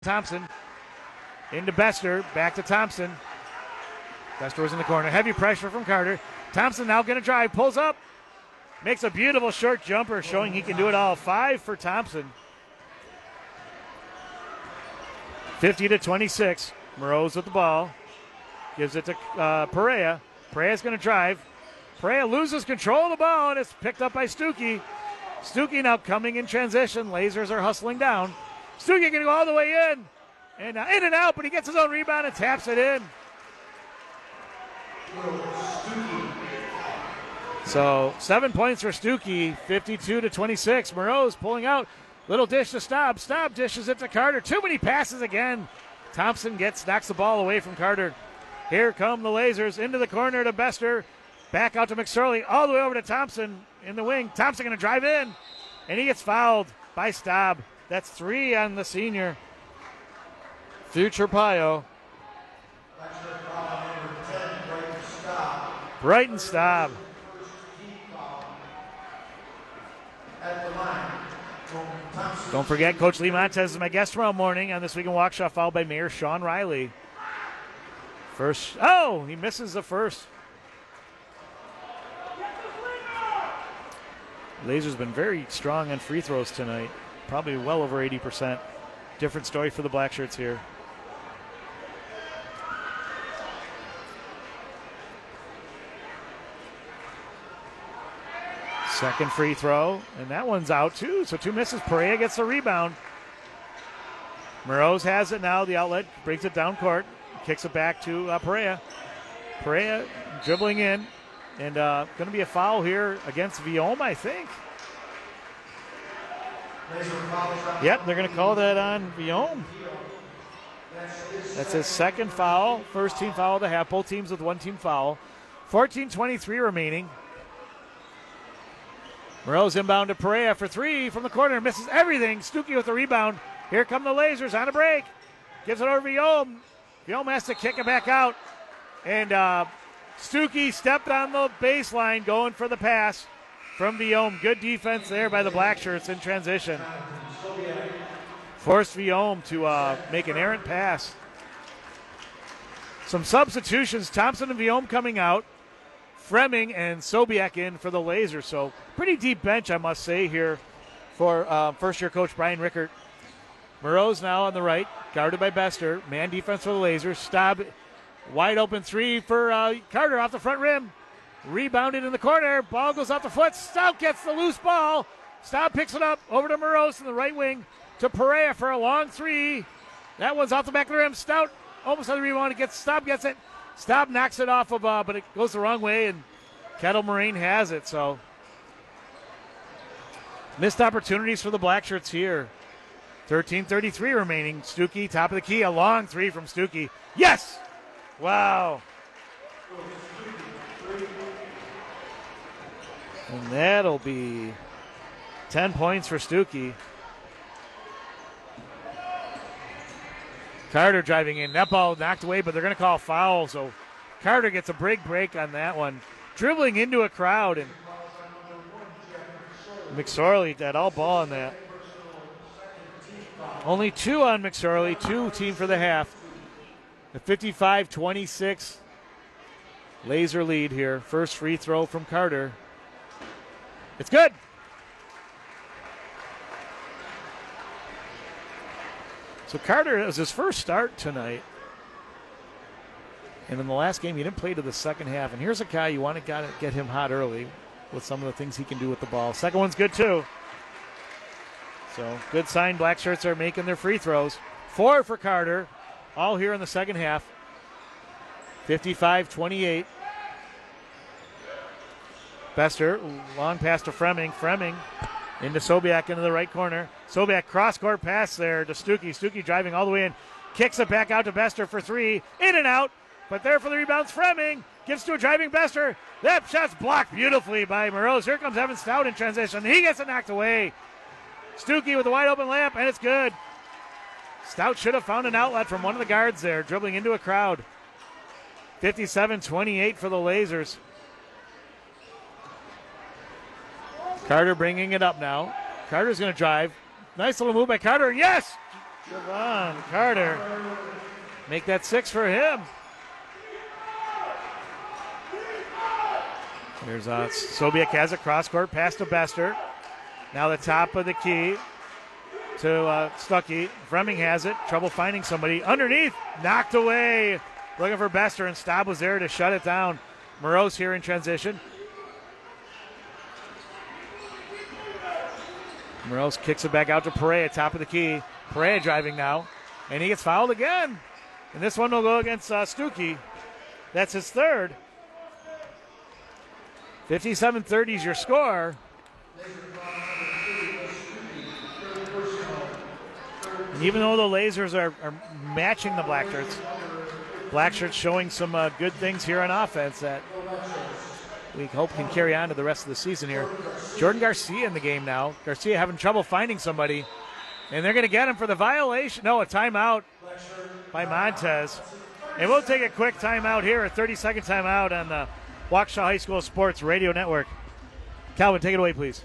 Thompson into Bester, back to Thompson. Bester was in the corner. Heavy pressure from Carter. Thompson now going to drive, pulls up, makes a beautiful short jumper, showing he can do it all. 5 for Thompson. 50-26. Moroz with the ball. Gives it to Perea. Perea's going to drive. Perea loses control of the ball, and it's picked up by Stuckey. Stuckey now coming in transition. Lasers are hustling down. Stuckey going to go all the way in. And in and out, but he gets his own rebound and taps it in. So 7 points for Stuckey, 52-26. Moroz pulling out. Little dish to Staub. Staub dishes it to Carter. Too many passes again. Thompson knocks the ball away from Carter. Here come the Lasers into the corner to Bester. Back out to McSorley. All the way over to Thompson in the wing. Thompson going to drive in. And he gets fouled by Staub. That's 3 on the senior. Future Pio. Brighton Staub. Don't forget, Coach Lee Montez is my guest tomorrow morning on This Week in Waukesha, followed by Mayor Sean Riley. First, he misses the first. Laser's been very strong on free throws tonight, probably well over 80%. Different story for the Black Shirts here. Second free throw, and that one's out too. So 2 misses. Perea gets the rebound. Moroz has it now. The outlet brings it down court, kicks it back to Perea. Perea dribbling in, and going to be a foul here against Viome, I think. Yep, they're going to call that on Viome. That's his second foul. First team foul of the half. Both teams with 1 team foul. 14:23 remaining. Moroz inbound to Perea for 3 from the corner. Misses everything. Stuckey with the rebound. Here come the Lasers on a break. Gives it over to Viome. Viome has to kick it back out. And Stuckey stepped on the baseline going for the pass from Viome. Good defense there by the Black Shirts in transition. Forced Viome to make an errant pass. Some substitutions. Thompson and Viome coming out. Fremming and Sobiek in for the Lasers. So pretty deep bench, I must say, here for first-year coach Brian Rickert. Moroz now on the right, guarded by Bester. Man defense for the Lasers. Staub, wide open 3 for Carter off the front rim. Rebounded in the corner. Ball goes off the foot. Staub gets the loose ball. Staub picks it up over to Moroz in the right wing to Perea for a long 3. That one's off the back of the rim. Stout almost on the rebound. Staub gets it. Staub knocks it off of, but it goes the wrong way, and Kettle Moraine has it. So missed opportunities for the Black Shirts here. 13:33 remaining. Stuckey, top of the key, a long 3 from Stuckey. Yes! Wow. And that'll be 10 points for Stuckey. Carter driving in. That ball knocked away, but they're going to call foul. So Carter gets a big break on that one. Dribbling into a crowd, and McSorley had all ball on that. Only 2 on McSorley, 2 team for the half. The 55-26 Laser lead here. First free throw from Carter. It's good. So Carter, it was his first start tonight. And in the last game, he didn't play to the second half. And here's a guy you want to get him hot early with some of the things he can do with the ball. Second one's good, too. So good sign. Black Shirts are making their free throws. 4 for Carter, all here in the second half. 55-28. Bester, long pass to Fremming. Fremming into Sobiek into the right corner. Sobiek cross-court pass there to Stuckey. Stuckey driving all the way in. Kicks it back out to Bester for 3. In and out. But there for the rebounds, Fremming. Gives to a driving Bester. That shot's blocked beautifully by Moroz. Here comes Evan Stout in transition. He gets it knocked away. Stuckey with a wide open layup, and it's good. Stout should have found an outlet from one of the guards there, dribbling into a crowd. 57-28 for the Lasers. Carter bringing it up now. Carter's going to drive. Nice little move by Carter. Yes! Javon Carter. Make that 6 for him. Here's Sobiek has a cross court pass to Bester. Now the top of the key to Stuckey. Fremming has it. Trouble finding somebody. Underneath. Knocked away. Looking for Bester, and Staub was there to shut it down. Moroz here in transition. Moroz kicks it back out to Perea, top of the key. Perea driving now, and he gets fouled again. And this one will go against Stuckey. That's his third. 57-30 is your score. And even though the Lasers are matching the Blackshirts showing some good things here on offense that we hope can carry on to the rest of the season here. Jordan Garcia in the game now. Garcia having trouble finding somebody, and they're going to get him for the violation. No, a timeout by Montez. And we'll take a quick timeout here, a 30-second timeout on the Waukesha High School Sports Radio Network. Calvin, take it away, please.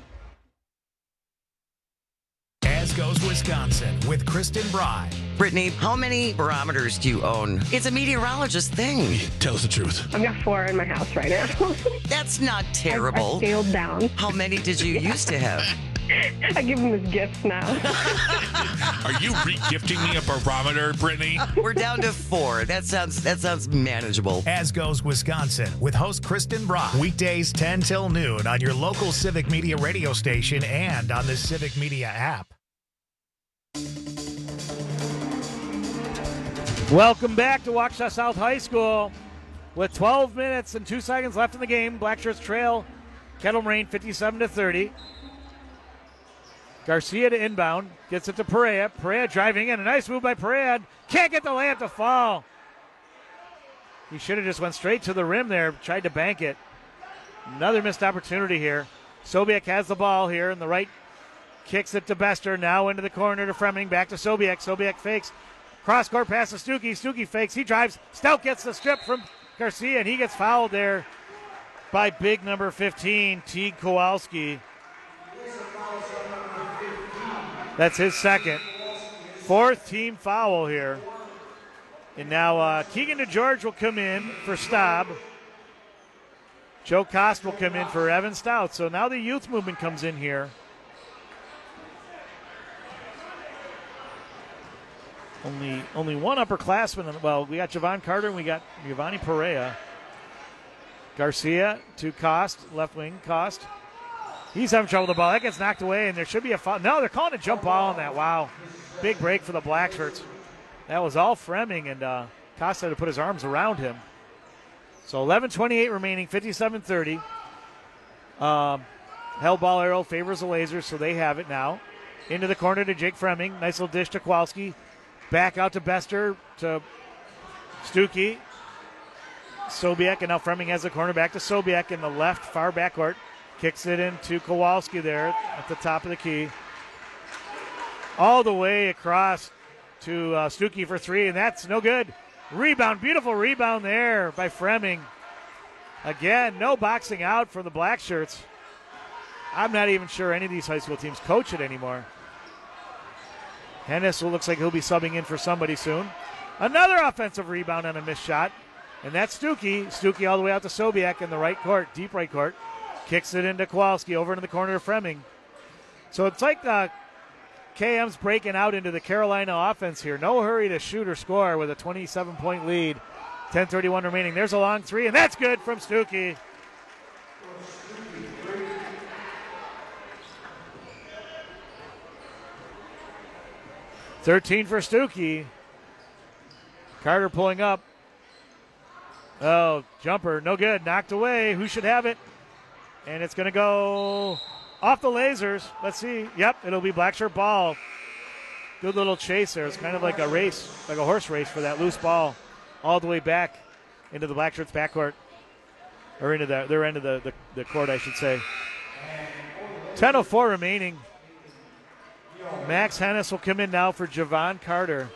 As goes Wisconsin with Kristen Bry. Brittany, how many barometers do you own? It's a meteorologist thing. Tell us the truth. I've got 4 in my house right now. That's not terrible. I scaled down. How many did you used to have? I give them as gifts now. Are you re-gifting me a barometer, Brittany? We're down to 4. That sounds manageable. As goes Wisconsin with host Kristen Bry. Weekdays 10 till noon on your local Civic Media radio station and on the Civic Media app. Welcome back to Waukesha South High School. With 12 minutes and 2 seconds left in the game, Blackshirts trail Kettle Moraine 57-30. Garcia to inbound, gets it to Perea. Perea driving in, a nice move by Perea. Can't get the layup to fall. He should have just went straight to the rim there, tried to bank it. Another missed opportunity here. Sobiek has the ball here in the right, kicks it to Bester, now into the corner to Fremming, back to Sobiek. Sobiek fakes. Cross-court pass to Stuckey. Stuckey fakes. He drives. Stout gets the strip from Garcia, and he gets fouled there by big number 15, Teague Kowalski. That's his second. 4th team foul here. And now Keegan DeGeorge will come in for Staub. Joe Kost will come in for Evan Stout. So now the youth movement comes in here. Only one upperclassman. Well, we got Javon Carter and we got Giovanni Perea. Garcia to Kost, left wing, Kost. He's having trouble with the ball. That gets knocked away, and there should be a foul. No, they're calling a jump ball on that. Wow. Big break for the Blackshirts. That was all Fremming, and Kost had to put his arms around him. So 11:28 remaining, 57-30. Held ball arrow favors the Lasers, so they have it now. Into the corner to Jake Fremming. Nice little dish to Kowalski. Back out to Bester, to Stuckey. Sobiek, and now Fremming has the corner back to Sobiek in the left far backcourt. Kicks it into Kowalski there at the top of the key. All the way across to Stuckey for 3, and that's no good. Rebound, beautiful rebound there by Fremming. Again, no boxing out for the Blackshirts. I'm not even sure any of these high school teams coach it anymore. Hennis looks like he'll be subbing in for somebody soon. Another offensive rebound on a missed shot, and that's Stuckey. Stuckey all the way out to Sobiek in the right court, deep right court. Kicks it into Kowalski over into the corner of Fremming. So it's like KM's breaking out into the Carolina offense here. No hurry to shoot or score with a 27-point lead. 10:31 remaining. There's a long 3, and that's good from Stuckey. $13 for Stuckey. Carter pulling up. Oh, jumper, no good. Knocked away. Who should have it? And it's going to go off the Lasers. Let's see. Yep, it'll be Blackshirt ball. Good little chase there. It's kind of like a race, like a horse race for that loose ball all the way back into the Blackshirts' backcourt. Or into their end of the court, I should say. 10:04 remaining. Max Hennis will come in now for Javon Carter.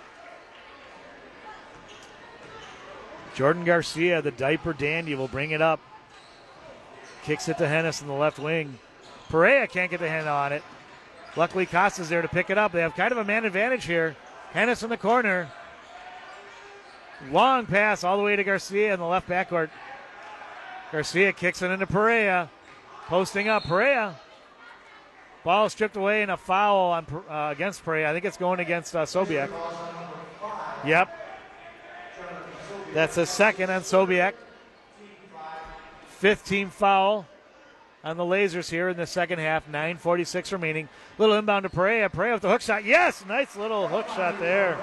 Jordan Garcia, the diaper dandy, will bring it up. Kicks it to Hennis in the left wing. Perea can't get the hand on it. Luckily, Costa's there to pick it up. They have kind of a man advantage here. Hennis in the corner. Long pass all the way to Garcia in the left backcourt. Garcia kicks it into Perea. Posting up, Perea. Ball stripped away and a foul on against Perea. I think it's going against Sobiek. Yep. That's a second on Sobiek. 5th team foul on the Lasers here in the second half. 9:46 remaining. Little inbound to Perea. Perea with the hook shot. Yes, nice little hook shot there.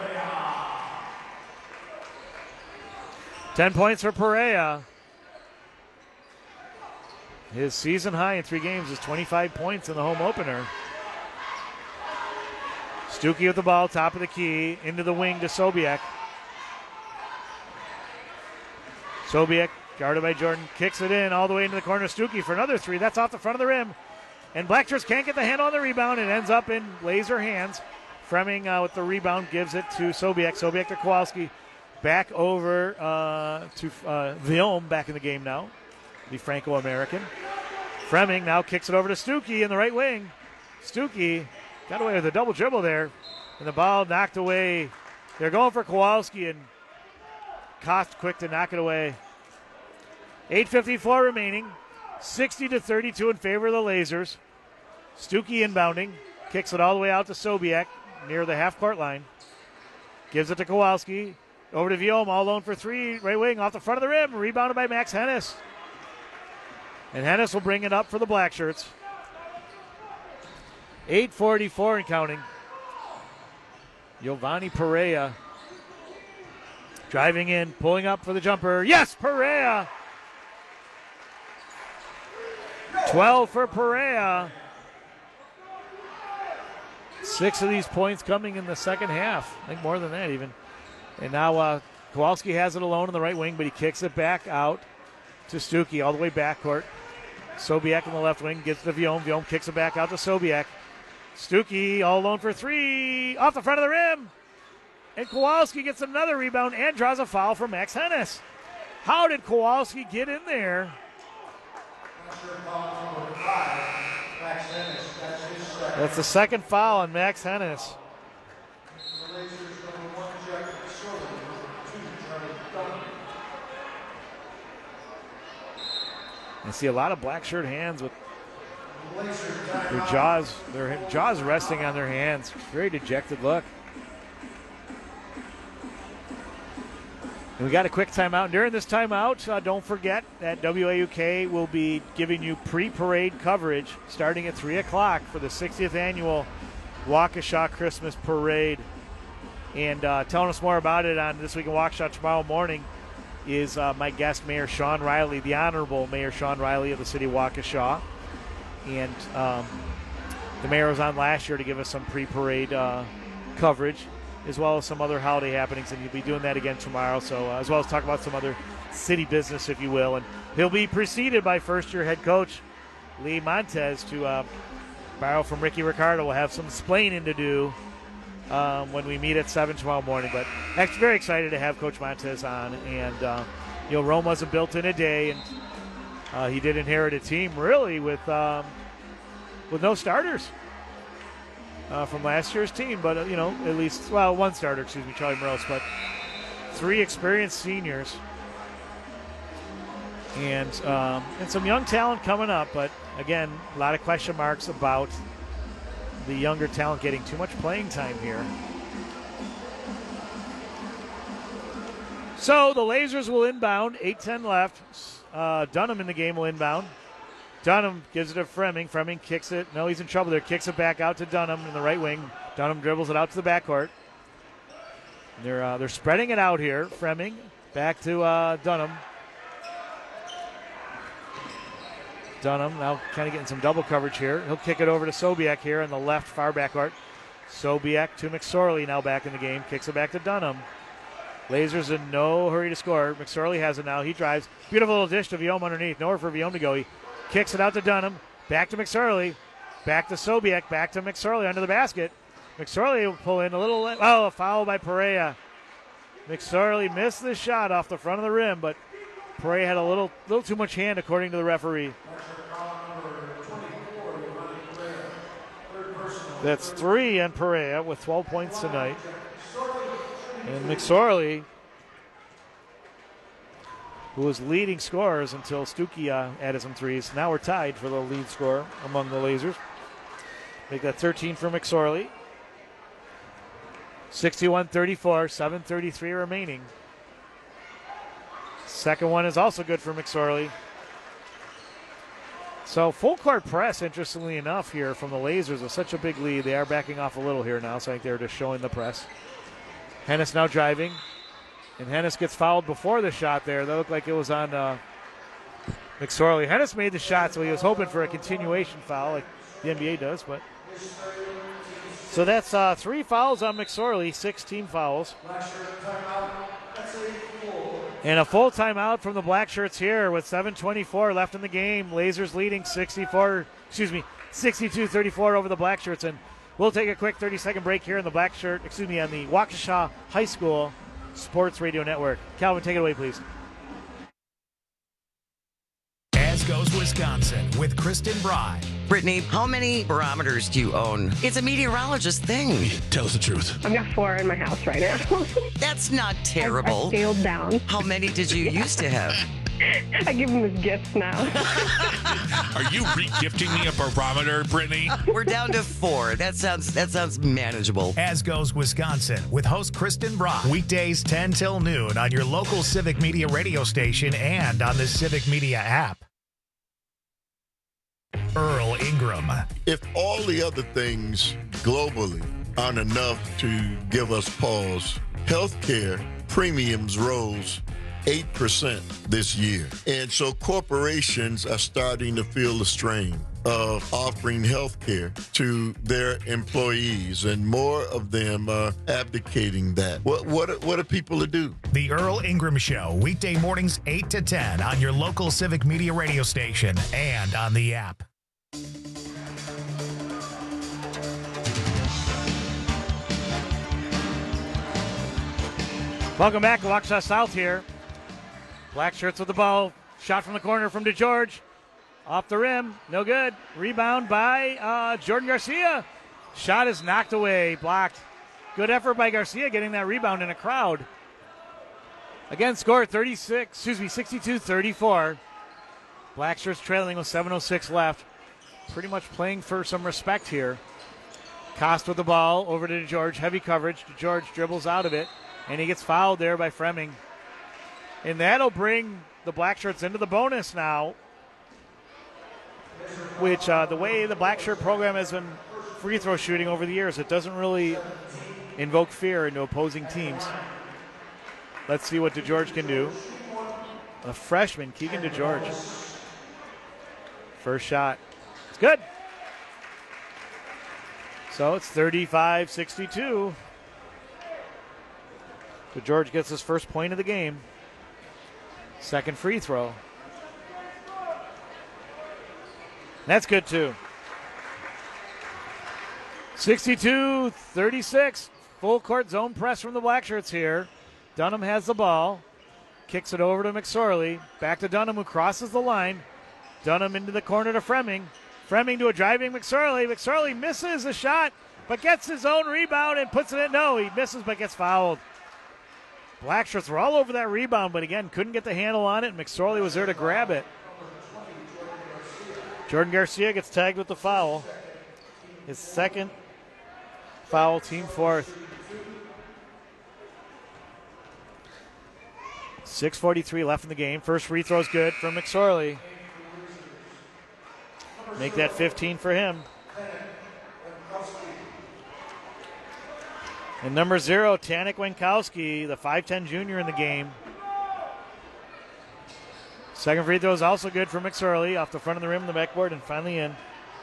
10 points for Perea. His season high in 3 games is 25 points in the home opener. Stuckey with the ball, top of the key, into the wing to Sobiek. Sobiek, guarded by Jordan, kicks it in all the way into the corner. Stuckey for another 3. That's off the front of the rim. And Blackshirts can't get the handle on the rebound. It ends up in Laser hands. Fremming with the rebound gives it to Sobiek. Sobiek to Kowalski. Back over to Viome back in the game now. The Franco-American. Fremming now kicks it over to Stuckey in the right wing. Stuckey got away with a double dribble there. And the ball knocked away. They're going for Kowalski, and Kost quick to knock it away. 8:54 remaining. 60-32 in favor of the Lasers. Stuckey inbounding. Kicks it all the way out to Sobiek near the half-court line. Gives it to Kowalski. Over to Viome, all alone for 3. Right wing off the front of the rim. Rebounded by Max Hennis. And Hennis will bring it up for the Blackshirts. 8:44 and counting. Giovanni Perea driving in, pulling up for the jumper. Yes, Perea! 12 for Perea. 6 of these points coming in the second half. I think more than that even. And now Kowalski has it alone in the right wing, but he kicks it back out to Stuckey all the way backcourt. Sobiek in the left wing gets to Viome. Viome kicks it back out to Sobiek. Stuckey all alone for 3. Off the front of the rim. And Kowalski gets another rebound and draws a foul for Max Hennis. How did Kowalski get in there? That's the second foul on Max Hennis. I see a lot of black shirt hands with their jaws resting on their hands. Very dejected look. And we got a quick timeout. During this timeout, don't forget that WAUK will be giving you pre-parade coverage starting at 3 o'clock for the 60th annual Waukesha Christmas Parade. And telling us more about it on This Week in Waukesha tomorrow morning is my guest, Mayor Sean Riley, the Honorable Mayor Sean Riley of the city of Waukesha. And the mayor was on last year to give us some pre-parade coverage, as well as some other holiday happenings, and he'll be doing that again tomorrow. So as well as talk about some other city business, if you will. And he'll be preceded by first-year head coach Lee Montez to borrow from Ricky Ricardo. We'll have some explaining to do when we meet at 7 tomorrow morning. But actually very excited to have Coach Montez on. And, Rome wasn't built in a day, and he did inherit a team really with no starters from last year's team. But, at least, one starter, Charlie Morose, but 3 experienced seniors. And some young talent coming up. But, again, a lot of question marks about the younger talent getting too much playing time here. So the Lasers will inbound. 8:10 left. Dunham in the game will inbound. Dunham gives it to Fremming. Fremming kicks it. No, he's in trouble there. Kicks it back out to Dunham in the right wing. Dunham dribbles it out to the backcourt. They're spreading it out here. Fremming back to Dunham. Dunham now kind of getting some double coverage here. He'll kick it over to Sobiek here in the left far backcourt. Sobiek to McSorley now back in the game. Kicks it back to Dunham. Lasers in no hurry to score. McSorley has it now. He drives. Beautiful little dish to Viome underneath. Nowhere for Viome to go. He kicks it out to Dunham. Back to McSorley. Back to Sobiek. Back to McSorley under the basket. McSorley will pull in a little. A foul by Perea. McSorley missed the shot off the front of the rim, but Perea had a little too much hand according to the referee. That's 3 on Perea with 12 points tonight. And McSorley, who was leading scorers until Stuckey added some threes. Now we're tied for the lead scorer among the Lasers. Make that 13 for McSorley. 61-34, 7:33 remaining. Second one is also good for McSorley. So full court press, interestingly enough, here from the Lasers with such a big lead. They are backing off a little here now, so I think they're just showing the press. Hennis now driving, and Hennis gets fouled before the shot there. That looked like it was on McSorley. Hennis made the shot, so he was hoping for a continuation foul like the NBA does. But so that's 3 fouls on McSorley, 6 team fouls. And a full timeout from the Black Shirts here with 7:24 left in the game. Lasers leading 62-34 over the Black Shirts. And we'll take a quick 30-second break here on the on the Waukesha High School Sports Radio Network. Calvin, take it away, please. As goes Wisconsin with Kristen Bry. Brittany, how many barometers do you own? It's a meteorologist thing. Tell us the truth. I've got 4 in my house right now. That's not terrible. I scaled down. How many did you used to have? I give them as gifts now. Are you re-gifting me a barometer, Brittany? We're down to 4. That sounds manageable. As goes Wisconsin with host Kristen Bry. Weekdays 10 till noon on your local Civic Media radio station and on the Civic Media app. Earl Ingram. If all the other things globally aren't enough to give us pause, healthcare premiums rose 8% this year. And so corporations are starting to feel the strain of offering health care to their employees, and more of them are abdicating that. What are people to do? The Earl Ingram Show, weekday mornings 8 to 10 on your local Civic Media radio station and on the app. Welcome back to Waukesha South here. Black Shirts with the ball. Shot from the corner from DeGeorge. Off the rim. No good. Rebound by Jordan Garcia. Shot is knocked away. Blocked. Good effort by Garcia getting that rebound in a crowd. Again, score 62-34. Black Shirts trailing with 7:06 left. Pretty much playing for some respect here. Cost with the ball over to DeGeorge. Heavy coverage. DeGeorge dribbles out of it. And he gets fouled there by Fremming. And that'll bring the Black Shirts into the bonus now, which the way the Black Shirt program has been free throw shooting over the years, it doesn't really invoke fear into opposing teams. Let's see what DeGeorge can do. A freshman, Keegan DeGeorge. First shot. It's good. So it's 35-62. DeGeorge gets his first point of the game. Second free throw. That's good too. 62-36. Full court zone press from the Black Shirts here. Dunham has the ball. Kicks it over to McSorley. Back to Dunham, who crosses the line. Dunham into the corner to Fremming. Fremming to a driving McSorley. McSorley misses the shot, but gets his own rebound and puts it in. No, he misses but gets fouled. Black Shirts were all over that rebound, but again, couldn't get the handle on it. McSorley was there to grab it. Jordan Garcia gets tagged with the foul. His second foul, team fourth. 6:43 left in the game. First free throw is good from McSorley. Make that 15 for him. And number 0, Tanik Winkowski, the 5'10 junior in the game. Second free throw is also good for McSorley, off the front of the rim, the backboard, and finally in.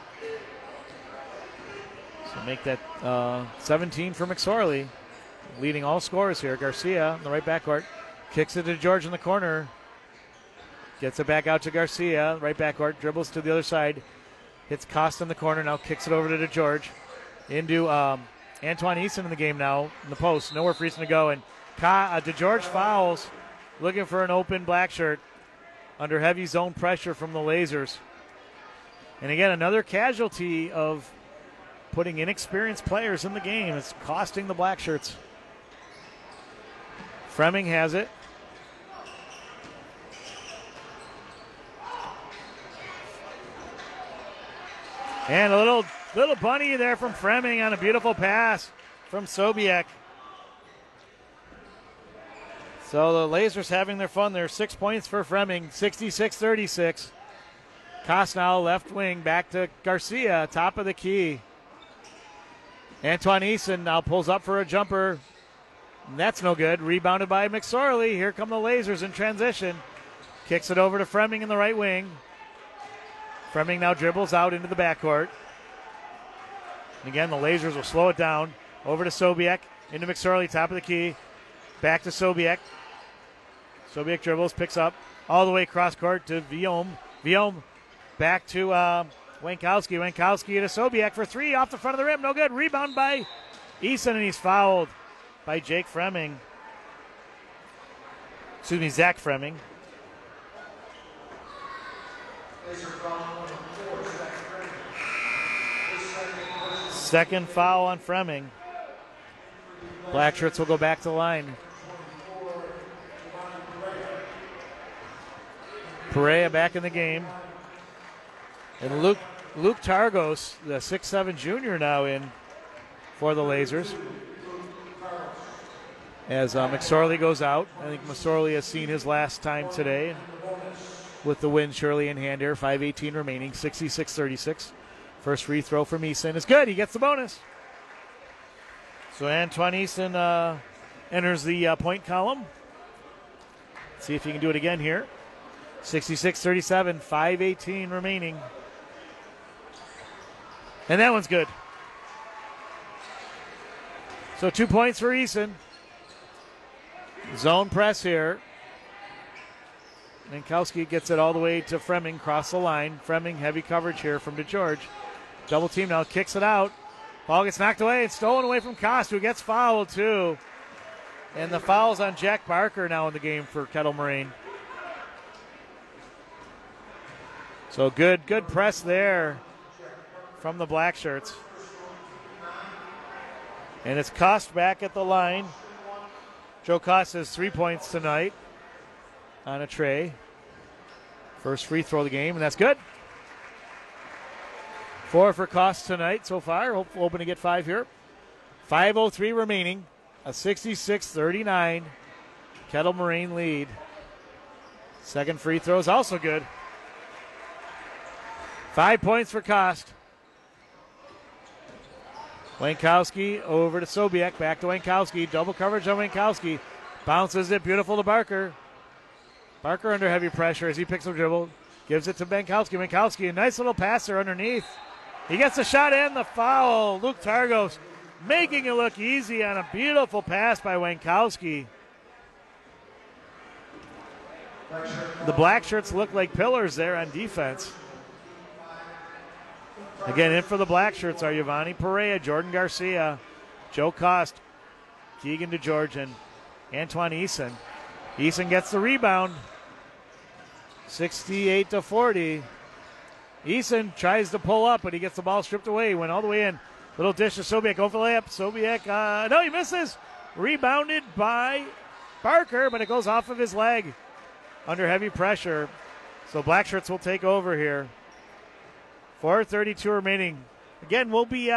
So make that 17 for McSorley, leading all scorers here. Garcia in the right backcourt. Kicks it to George in the corner. Gets it back out to Garcia, right backcourt, dribbles to the other side. Hits Costa in the corner, now kicks it over to DeGeorge. Into Antoine Easton in the game now, in the post. Nowhere for Easton to go. And DeGeorge fouls, looking for an open Black Shirt under heavy zone pressure from the Lasers. And again, another casualty of putting inexperienced players in the game. It's costing the Black Shirts. Fremming has it. And a little bunny there from Fremming on a beautiful pass from Sobiek. So the Lasers having their fun there. 6 points for Fremming, 66-36. Kosnow left wing, back to Garcia, top of the key. Antoine Eason now pulls up for a jumper. That's no good. Rebounded by McSorley. Here come the Lasers in transition. Kicks it over to Fremming in the right wing. Fremming now dribbles out into the backcourt. And again, the Lasers will slow it down. Over to Sobiek, into McSorley, top of the key. Back to Sobiek. Sobiek dribbles, picks up all the way across court to Viome. Viome back to Wankowski. Wankowski to Sobiek for three off the front of the rim. No good. Rebound by Eason, and he's fouled by Jake Fremming. Excuse me, Zach Fremming. Second foul on Fremming. Black Shirts will go back to the line. Perea back in the game. And Luke Targos, the 6'7 junior, now in for the Lasers. As McSorley goes out. I think McSorley has seen his last time today. With the win surely in hand here. 5:18 remaining, 66-36. First free throw from Eason is good. He gets the bonus. So Antoine Eason enters the point column. Let's see if he can do it again here. 66-37, 5:18 remaining. And that one's good. So 2 points for Eason. Zone press here. Mankowski gets it all the way to Fremming, cross the line. Fremming, heavy coverage here from DeGeorge. Double team now, kicks it out. Ball gets knocked away and stolen away from Kost, who gets fouled too. And the foul's on Jack Barker now in the game for Kettle Moraine. So good press there from the Black Shirts. And it's Kost back at the line. Joe Kost has 3 points tonight on a tray. First free throw of the game, and that's good. 4 for Kost tonight so far. Hoping to get 5 here. 5:03 remaining. A 66-39 Kettle Moraine lead. Second free throw is also good. 5 points for Kost. Wankowski over to Sobiek. Back to Wankowski. Double coverage on Wankowski. Bounces it beautiful to Barker. Barker under heavy pressure as he picks up dribble. Gives it to Wankowski. Wankowski, a nice little passer underneath. He gets the shot and the foul. Luke Targos making it look easy on a beautiful pass by Wankowski. The Black Shirts look like pillars there on defense. Again, in for the Black Shirts are Yvonne Perea, Jordan Garcia, Joe Kost, Keegan DeGeorge, and Antoine Eason. Eason gets the rebound. 68-40. Eason tries to pull up, but he gets the ball stripped away. He went all the way in. Little dish to Sobiek. Over the layup. Sobiek, no, he misses. Rebounded by Barker, but it goes off of his leg under heavy pressure. So Black Shirts will take over here. 4:32 remaining. Again, we'll be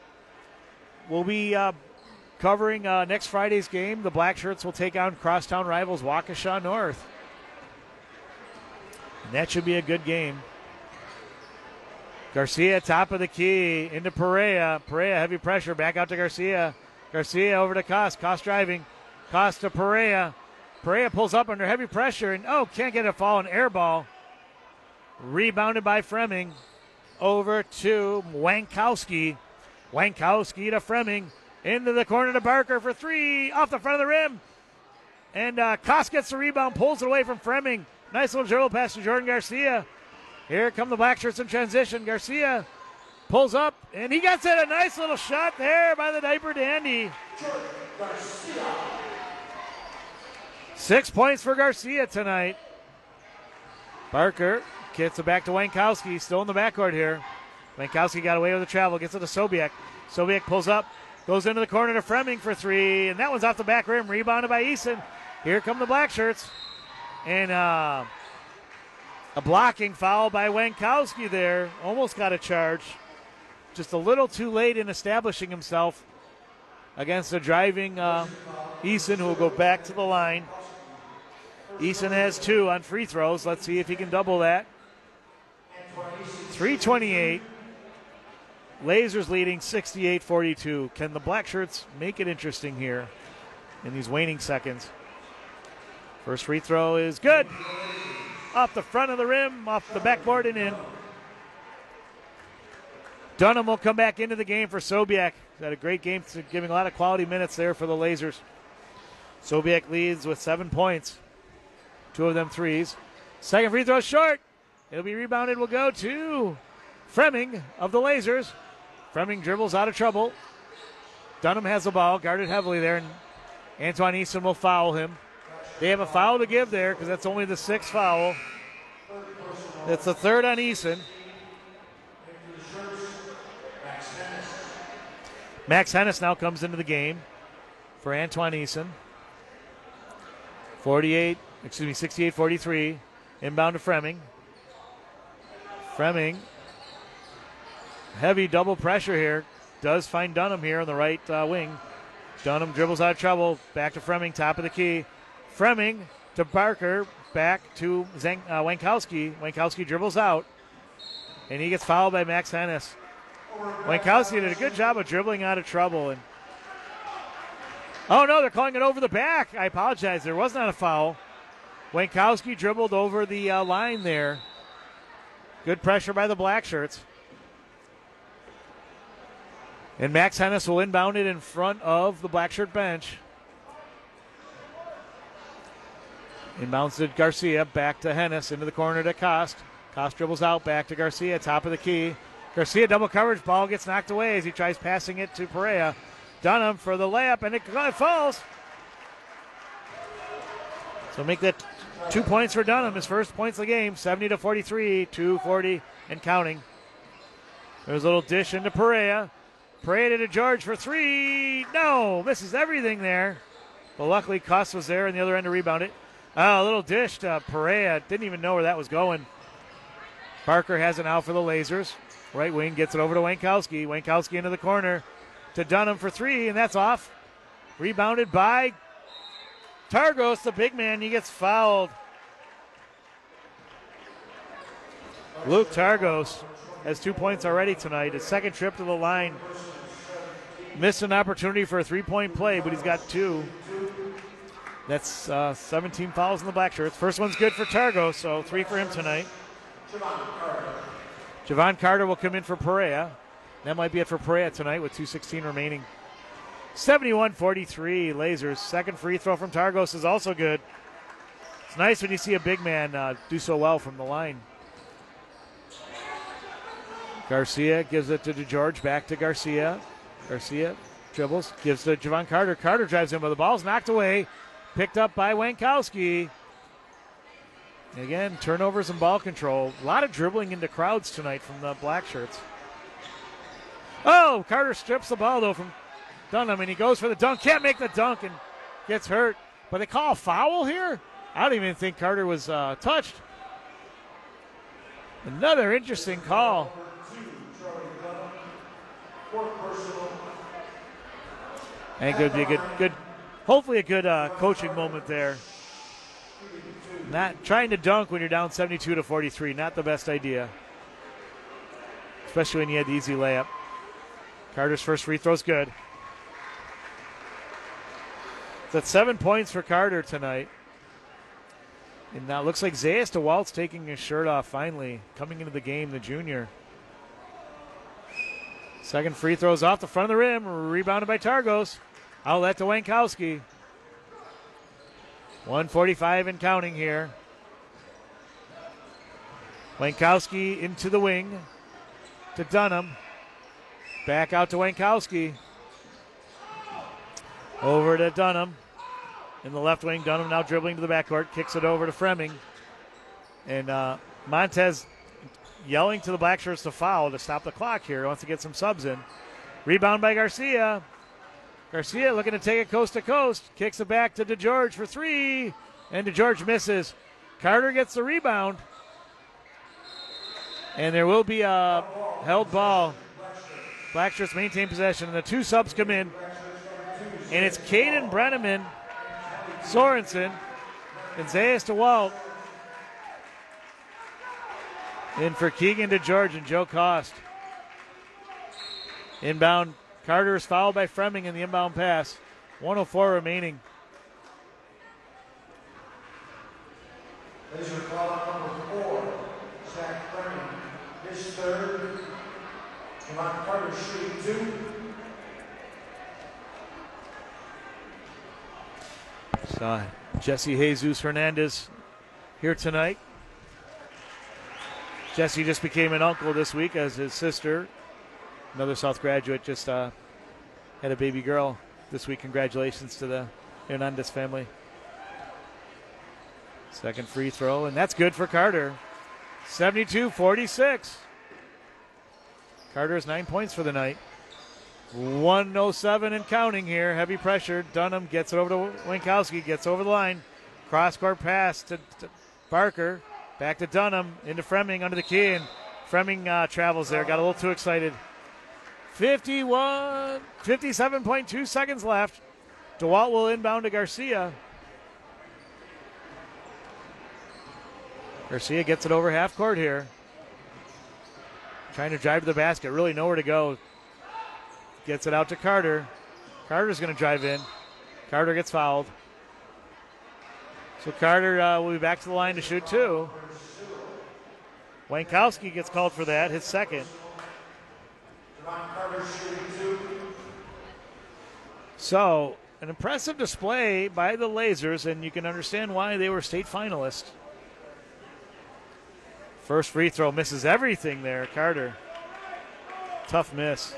covering next Friday's game. The Black Shirts will take on crosstown rivals Waukesha North. And that should be a good game. Garcia, top of the key, into Perea. Perea, heavy pressure, back out to Garcia. Garcia over to Kost. Kost driving. Kost to Perea. Perea pulls up under heavy pressure and, can't get a fall, an air ball. Rebounded by Fremming. Over to Wankowski. Wankowski to Fremming. Into the corner to Barker for three. Off the front of the rim. And Kost gets the rebound, pulls it away from Fremming. Nice little dribble pass to Jordan Garcia. Here come the Black Shirts in transition. Garcia pulls up, and he gets it. A nice little shot there by the diaper dandy. 6 points for Garcia tonight. Barker gets it back to Wankowski, still in the backcourt here. Wankowski got away with the travel, gets it to Sobiek. Sobiek pulls up, goes into the corner to Fremming for three, and that one's off the back rim, rebounded by Eason. Here come the Black Shirts. And a blocking foul by Wankowski there. Almost got a charge. Just a little too late in establishing himself against the driving Eason, who will go back to the line. Eason has 2 on free throws. Let's see if he can double that. 3:28. Lasers leading 68-42. Can the Black Shirts make it interesting here in these waning seconds? First free throw is good. Off the front of the rim, off the backboard and in. Dunham will come back into the game for Sobiek. Had a great game, giving a lot of quality minutes there for the Lasers. Sobiek leads with 7 points. 2 of them threes. Second free throw short. It'll be rebounded. Will go to Fremming of the Lasers. Fremming dribbles out of trouble. Dunham has the ball, guarded heavily there, and Antoine Eason will foul him. They have a foul to give there because that's only the 6th foul. It's the 3rd on Eason. Max Hennis now comes into the game for Antoine Eason. 68-43. Inbound to Fremming. Fremming, heavy double pressure here. Does find Dunham here on the right wing. Dunham dribbles out of trouble. Back to Fremming, top of the key. Fremming to Barker, back to Wankowski. Wankowski dribbles out, and he gets fouled by Max Hennis. Wankowski did a good job of dribbling out of trouble. And oh, no, they're calling it over the back. I apologize. There was not a foul. Wankowski dribbled over the line there. Good pressure by the Black Shirts. And Max Hennis will inbound it in front of the Black Shirt bench. Inbounds to Garcia, back to Hennis, into the corner to Kost. Kost dribbles out, back to Garcia, top of the key. Garcia double coverage, ball gets knocked away as he tries passing it to Perea. Dunham for the layup, and it falls. So make that 2 points for Dunham, his first points of the game, 70-43, 2:40 and counting. There's a little dish into Perea. Perea to George for three. No, misses everything there. But luckily, Kost was there on the other end to rebound it. A little dish to Perea. Didn't even know where that was going. Parker has it out for the Lasers. Right wing gets it over to Wankowski. Wankowski into the corner to Dunham for three, and that's off. Rebounded by Targos, the big man. He gets fouled. Luke Targos has 2 points already tonight. His second trip to the line. Missed an opportunity for a three-point play, but he's got 2. That's 17 fouls in the Black Shirts. First one's good for Targos, so 3 for him tonight. Javon Carter will come in for Perea. That might be it for Perea tonight with 2:16 remaining. 71-43 Lasers. Second free throw from Targos is also good. It's nice when you see a big man do so well from the line. Garcia gives it to DeGeorge, back to Garcia. Garcia dribbles, gives to Javon Carter. Carter drives in, but the ball's knocked away. Picked up by Wankowski. Again, turnovers and ball control. A lot of dribbling into crowds tonight from the Black Shirts. Oh, Carter strips the ball, though, from Dunham, and he goes for the dunk. Can't make the dunk and gets hurt. But they call a foul here? I don't even think Carter was touched. Another interesting call. And could be a good, hopefully a good coaching moment there. Not trying to dunk when you're down 72-43, not the best idea. Especially when you had the easy layup. Carter's first free throw's good. That's 7 points for Carter tonight. And now it looks like Zayas DeWalt's taking his shirt off finally, coming into the game, the junior. Second free throw's off the front of the rim, rebounded by Targos. Outlet to Wankowski. 1:45 and counting here. Wankowski into the wing to Dunham. Back out to Wankowski. Over to Dunham. In the left wing, Dunham now dribbling to the backcourt. Kicks it over to Fremming. And Montez yelling to the Black Shirts to foul to stop the clock here. He wants to get some subs in. Rebound by Garcia. Garcia looking to take it coast to coast. Kicks it back to DeGeorge for three. And DeGeorge misses. Carter gets the rebound. And there will be a held ball. Black Shirts maintain possession. And the two subs come in. And it's Caden Brenneman, Sorensen, and Zayas DeWalt. In for Keegan DeGeorge and Joe Cost. Inbound. Carter is fouled by Fremming in the inbound pass. 1:04 remaining. Laser call number 4, Zach Fremming. His third. Javon Carter shooting 2. Saw Jesse Jesus Hernandez here tonight. Jesse just became an uncle this week as his sister, another South graduate, just had a baby girl this week. Congratulations to the Hernandez family. Second free throw, and that's good for Carter. 72-46. Carter has 9 points for the night. 1:07 and counting here. Heavy pressure. Dunham gets it over to Winkowski. Gets over the line. Cross-court pass to Barker. Back to Dunham. Into Fremming under the key. And Fremming travels there. Got a little too excited. 57.2 seconds left. DeWalt will inbound to Garcia. Garcia gets it over half court here. Trying to drive to the basket. Really nowhere to go. Gets it out to Carter. Carter's going to drive in. Carter gets fouled. So Carter will be back to the line to shoot two. Wankowski gets called for that, his second. So an impressive display by the Lasers, and you can understand why they were state finalists. First free throw misses everything there, Carter. Tough miss.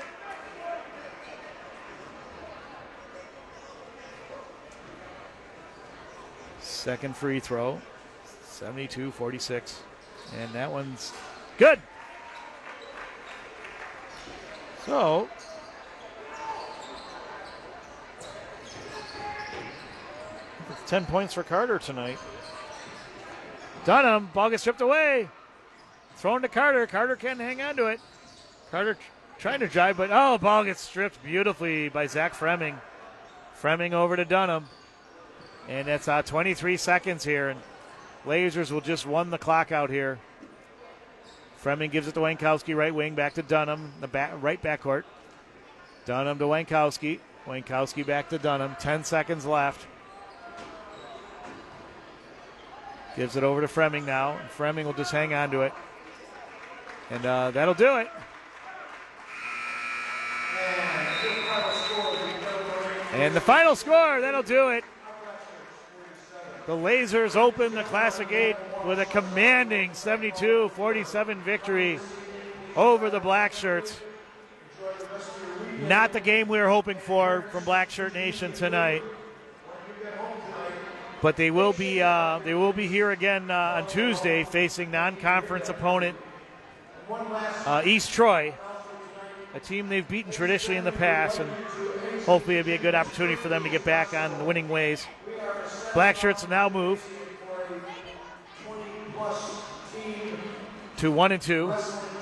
Second free throw, 72-46. And that one's good. So, it's 10 points for Carter tonight. Dunham, ball gets stripped away. Thrown to Carter. Carter can't hang on to it. Carter trying to drive, but ball gets stripped beautifully by Zach Fremming. Fremming over to Dunham. And that's 23 seconds here, and Lasers will just run the clock out here. Fremming gives it to Wankowski, right wing, back to Dunham, the right backcourt. Dunham to Wankowski. Wankowski back to Dunham. 10 seconds left. Gives it over to Fremming now. Fremming will just hang on to it. And that'll do it. And the final score, that'll do it. The Lasers open the Classic 8 with a commanding 72-47 victory over the Black Shirts. Not the game we were hoping for from Black Shirt Nation tonight. But they will be here again on Tuesday facing non-conference opponent East Troy, a team they've beaten traditionally in the past, and hopefully it'll be a good opportunity for them to get back on the winning ways. Black Shirts now move to 1-2.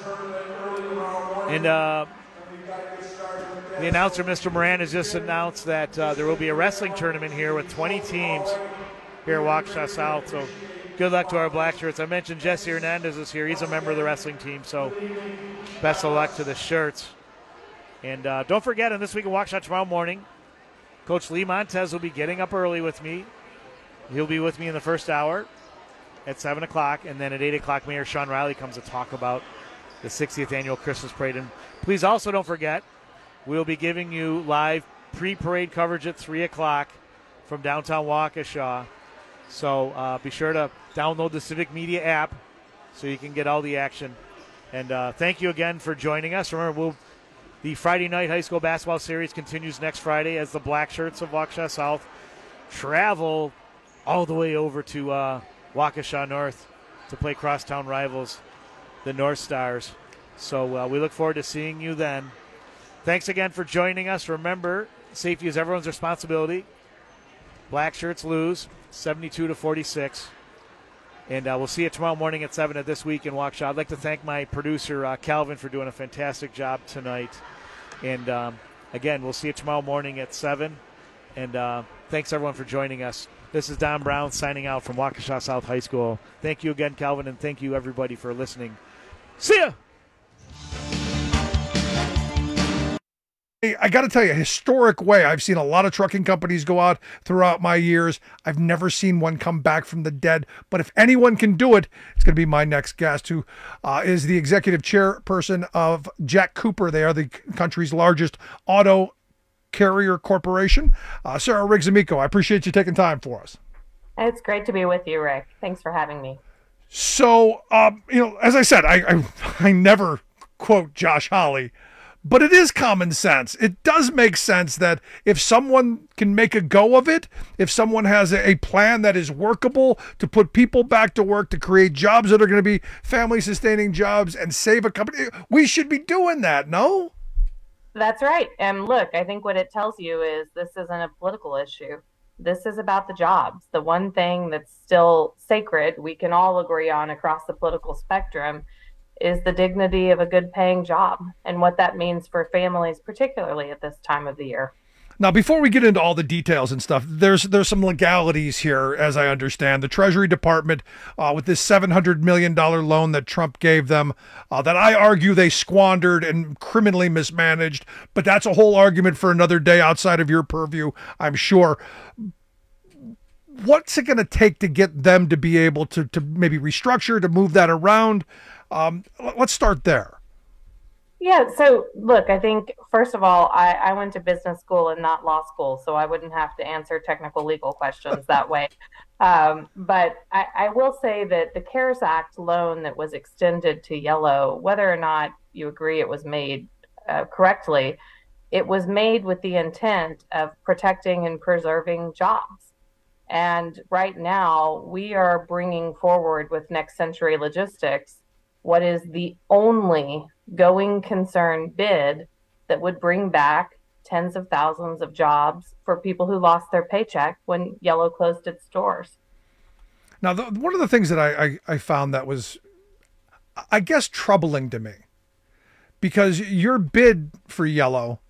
And the announcer, Mr. Moran, has just announced that there will be a wrestling tournament here with 20 teams here at Waukesha South. So good luck to our Black Shirts. I mentioned Jesse Hernandez is here. He's a member of the wrestling team. So best of luck to the Shirts. And don't forget, on This Week in Waukesha tomorrow morning, Coach Lee Montez will be getting up early with me. He'll be with me in the first hour at 7 o'clock, and then at 8 o'clock, Mayor Sean Riley comes to talk about the 60th Annual Christmas Parade. And please also don't forget, we'll be giving you live pre-parade coverage at 3 o'clock from downtown Waukesha. So be sure to download the Civic Media app so you can get all the action. And thank you again for joining us. Remember, the Friday night high school basketball series continues next Friday as the Black Shirts of Waukesha South travel all the way over to Waukesha North to play crosstown rivals the North Stars. So we look forward to seeing you then. Thanks again for joining us. Remember, safety is everyone's responsibility. Black shirts lose 72-46. And we'll see you tomorrow morning at 7 at This Week in Waukesha. I'd like to thank my producer, Calvin, for doing a fantastic job tonight. And, again, we'll see you tomorrow morning at 7. And thanks, everyone, for joining us. This is Don Brown signing out from Waukesha South High School. Thank you again, Calvin, and thank you, everybody, for listening. See ya! Hey, I got to tell you, historic way. I've seen a lot of trucking companies go out throughout my years. I've never seen one come back from the dead. But if anyone can do it, it's going to be my next guest, who is the executive chairperson of Jack Cooper. They are the country's largest auto carrier corporation. Sarah Riggs-Amico, I appreciate you taking time for us. It's great to be with you, Rick. Thanks for having me. So, as I said, I never quote Josh Hawley. But it is common sense. It does make sense that if someone can make a go of it, if someone has a plan that is workable to put people back to work, to create jobs that are going to be family-sustaining jobs and save a company, we should be doing that, no? That's right. And look, I think what it tells you is this isn't a political issue. This is about the jobs. The one thing that's still sacred, we can all agree on across the political spectrum, is the dignity of a good paying job and what that means for families, particularly at this time of the year. Now, before we get into all the details and stuff, there's some legalities here, as I understand. The Treasury Department, with this $700 million loan that Trump gave them, that I argue they squandered and criminally mismanaged, but that's a whole argument for another day outside of your purview, I'm sure. What's it going to take to get them to be able to maybe restructure, to move that around? Let's start there. Yeah. So look, I think, first of all, I went to business school and not law school, so I wouldn't have to answer technical legal questions that way. But I will say that the CARES Act loan that was extended to Yellow, whether or not you agree it was made correctly, it was made with the intent of protecting and preserving jobs. And right now, we are bringing forward with Next Century Logistics what is the only going concern bid that would bring back tens of thousands of jobs for people who lost their paycheck when Yellow closed its doors. Now, one of the things that I found that was, I guess, troubling to me, because your bid for Yellow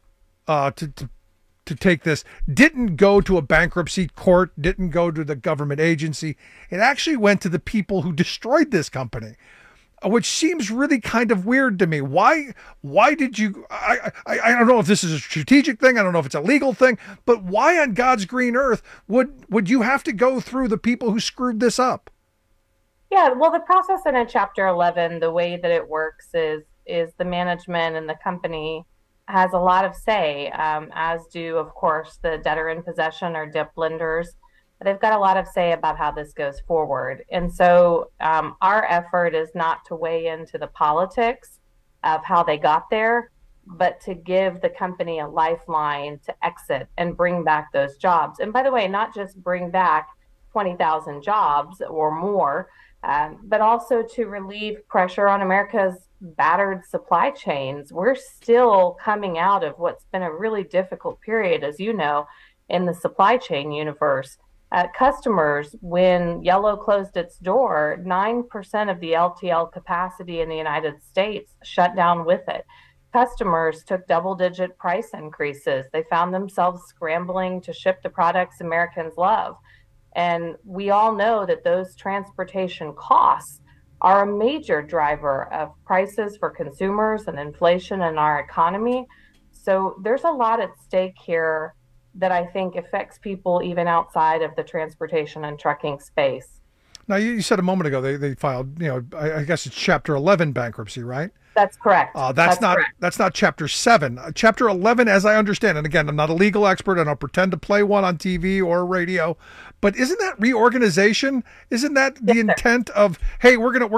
to take this didn't go to a bankruptcy court, didn't go to the government agency. It actually went to the people who destroyed this company, which seems really kind of weird to me. Why did you, I don't know if this is a strategic thing, I don't know if it's a legal thing, but why on God's green earth would you have to go through the people who screwed this up? Yeah, well, the process in a Chapter 11, the way that it works is the management and the company has a lot of say, as do, of course, the debtor in possession or DIP lenders. They've got a lot of say about how this goes forward. And so our effort is not to weigh into the politics of how they got there, but to give the company a lifeline to exit and bring back those jobs. And by the way, not just bring back 20,000 jobs or more, but also to relieve pressure on America's battered supply chains. We're still coming out of what's been a really difficult period, as you know, in the supply chain universe. Customers, when Yellow closed its door, 9% of the LTL capacity in the United States shut down with it. Customers took double-digit price increases. They found themselves scrambling to ship the products Americans love. And we all know that those transportation costs are a major driver of prices for consumers and inflation in our economy. So there's a lot at stake here that I think affects people even outside of the transportation and trucking space. Now, you said a moment ago they filed, I guess it's Chapter 11 bankruptcy, right? That's correct. That's not correct. That's not Chapter 7. Chapter 11, as I understand, and again, I'm not a legal expert, and I'll pretend to play one on TV or radio, but isn't that reorganization? Isn't that the intent of, hey, we're gonna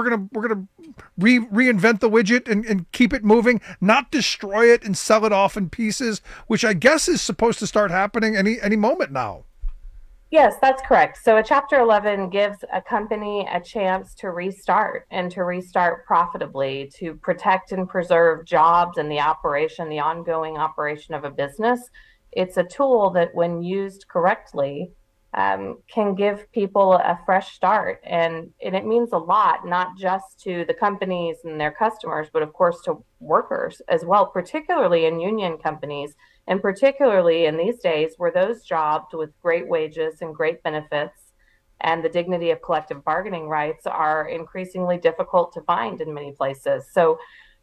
reinvent the widget and keep it moving, not destroy it and sell it off in pieces, which I guess is supposed to start happening any moment now. Yes, that's correct. So a Chapter 11 gives a company a chance to restart and to restart profitably, to protect and preserve jobs and the ongoing operation of a business. It's a tool that, when used correctly, can give people a fresh start. And it means a lot, not just to the companies and their customers, but of course to workers as well, particularly in union companies. And particularly in these days where those jobs with great wages and great benefits and the dignity of collective bargaining rights are increasingly difficult to find in many places. So,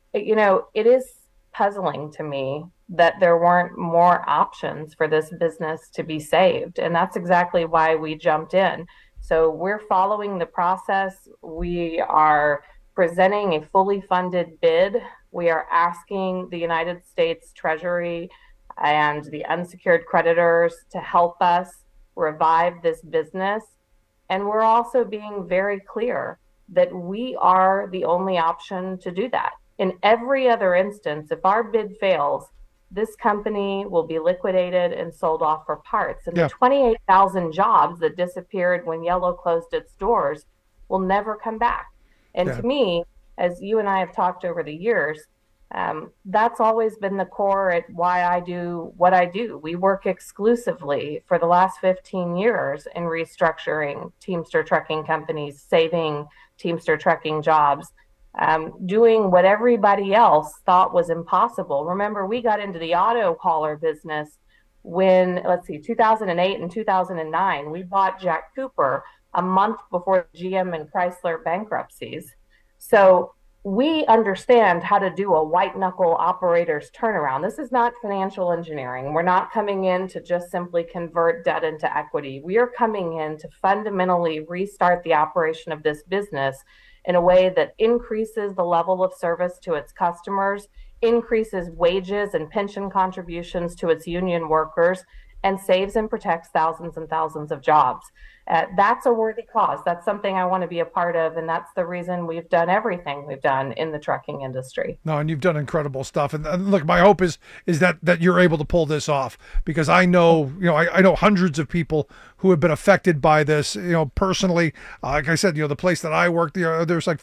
it is puzzling to me that there weren't more options for this business to be saved. And that's exactly why we jumped in. So we're following the process. We are presenting a fully funded bid. We are asking the United States Treasury and the unsecured creditors to help us revive this business. And we're also being very clear that we are the only option to do that. In every other instance, if our bid fails, this company will be liquidated and sold off for parts. And the 28,000 jobs that disappeared when Yellow closed its doors will never come back. And to me, as you and I have talked over the years, that's always been the core at why I do what I do. We work exclusively for the last 15 years in restructuring Teamster trucking companies, saving Teamster trucking jobs, doing what everybody else thought was impossible. Remember, we got into the auto hauler business when, 2008 and 2009. We bought Jack Cooper a month before GM and Chrysler bankruptcies. So we understand how to do a white knuckle operator's turnaround. This is not financial engineering. We're not coming in to just simply convert debt into equity. We are coming in to fundamentally restart the operation of this business in a way that increases the level of service to its customers, increases wages and pension contributions to its union workers, and saves and protects thousands and thousands of jobs. That's a worthy cause. That's something I want to be a part of, and that's the reason we've done everything we've done in the trucking industry. No, and you've done incredible stuff. And look, my hope is that you're able to pull this off, because I know, I know hundreds of people who have been affected by this, personally. Like I said, the place that I work, there's like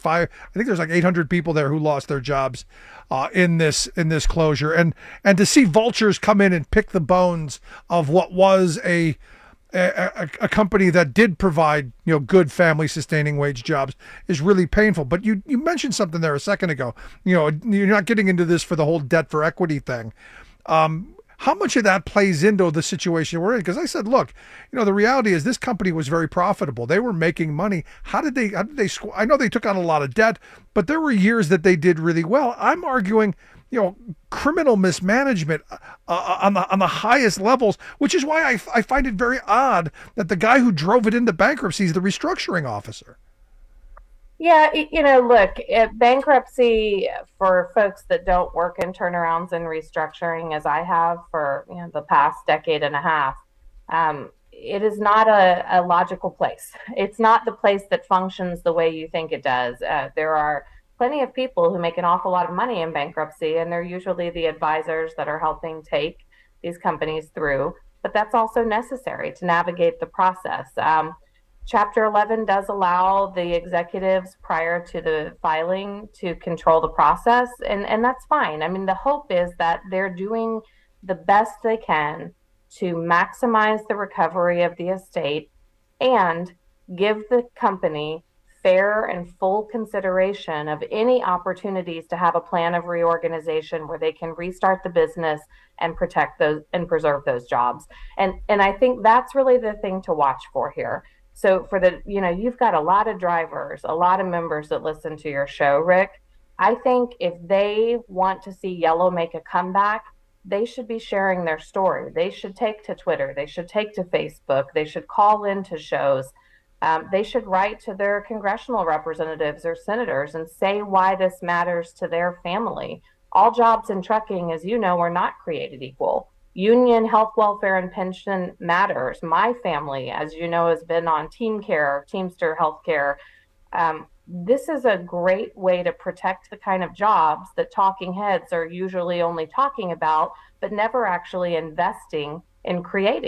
800 people there who lost their jobs in this closure, and to see vultures come in and pick the bones of what was a company that did provide good family sustaining wage jobs is really painful. But you mentioned something there a second ago. You're not getting into this for the whole debt for equity thing. How much of that plays into the situation we're in? Because I said, look, the reality is this company was very profitable. They were making money. How did they I know they took on a lot of debt, but there were years that they did really well. I'm arguing, criminal mismanagement on the highest levels, which is why I find it very odd that the guy who drove it into bankruptcy is the restructuring officer. Yeah, look, bankruptcy, for folks that don't work in turnarounds and restructuring, as I have for the past decade and a half, it is not a logical place. It's not the place that functions the way you think it does. There are plenty of people who make an awful lot of money in bankruptcy, and they're usually the advisors that are helping take these companies through. But that's also necessary to navigate the process. Chapter 11 does allow the executives prior to the filing to control the process, and that's fine. I mean, the hope is that they're doing the best they can to maximize the recovery of the estate and give the company fair and full consideration of any opportunities to have a plan of reorganization where they can restart the business and protect those and preserve those jobs. And I think that's really the thing to watch for here. So for you've got a lot of drivers, a lot of members that listen to your show, Rick. I think if they want to see Yellow make a comeback, they should be sharing their story. They should take to Twitter. They should take to Facebook. They should call into shows. They should write to their congressional representatives or senators and say why this matters to their family. All jobs in trucking, as you know, are not created equal. Union health, welfare, and pension matters. My family, as you know, has been on Team Care, Teamster Healthcare. This is a great way to protect the kind of jobs that talking heads are usually only talking about, but never actually investing in creating.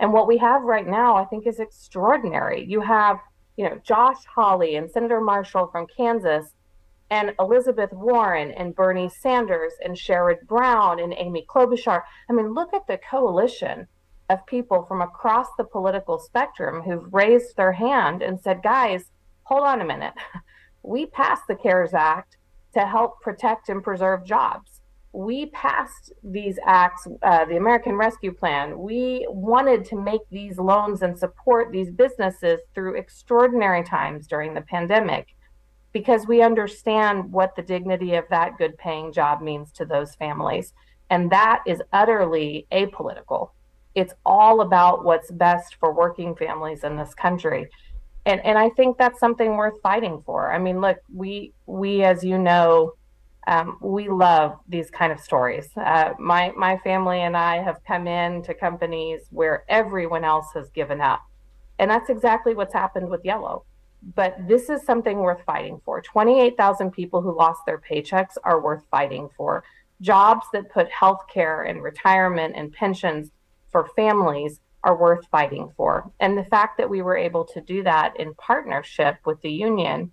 And what we have right now, I think, is extraordinary. You have, Josh Hawley and Senator Marshall from Kansas, and Elizabeth Warren and Bernie Sanders and Sherrod Brown and Amy Klobuchar. I mean, look at the coalition of people from across the political spectrum who've raised their hand and said, guys, hold on a minute. We passed the CARES Act to help protect and preserve jobs. We passed these acts, the American Rescue Plan. We wanted to make these loans and support these businesses through extraordinary times during the pandemic, because we understand what the dignity of that good paying job means to those families. And that is utterly apolitical. It's all about what's best for working families in this country. And I think that's something worth fighting for. I mean, look, we as you know, we love these kind of stories. My family and I have come in to companies where everyone else has given up. And that's exactly what's happened with Yellow. But this is something worth fighting for. 28,000 people who lost their paychecks are worth fighting for. Jobs that put health care and retirement and pensions for families are worth fighting for. And the fact that we were able to do that in partnership with the union,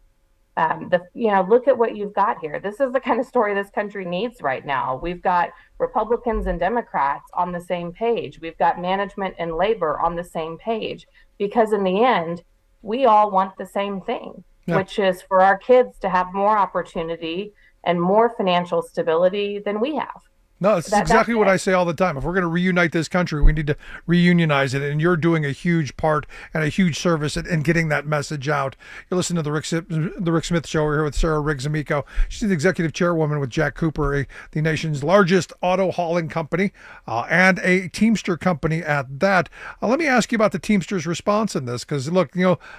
look at what you've got here. This is the kind of story this country needs right now. We've got Republicans and Democrats on the same page. We've got management and labor on the same page, because in the end, we all want the same thing, which is for our kids to have more opportunity and more financial stability than we have. No, that's exactly what I say all the time. If we're going to reunite this country, we need to reunionize it. And you're doing a huge part and a huge service in getting that message out. You're listening to the Rick Smith Show. We're here with Sarah Riggs Amico. She's the executive chairwoman with Jack Cooper, the nation's largest auto hauling company and a Teamster company at that. Let me ask you about the Teamsters' response in this, because look,